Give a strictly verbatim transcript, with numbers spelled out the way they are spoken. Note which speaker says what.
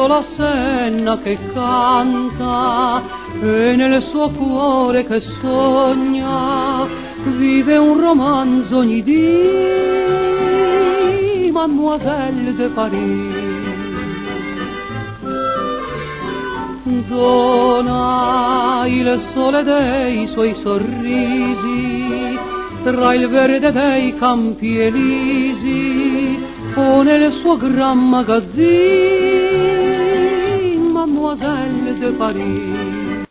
Speaker 1: sotto la senna che canta e nel suo cuore che sogna vive un romanzo ogni dì, Mademoiselle de Paris. Dona il sole dei suoi sorrisi tra il verde dei campi elisi o nel suo gran magazzino, Mademoiselle de Paris.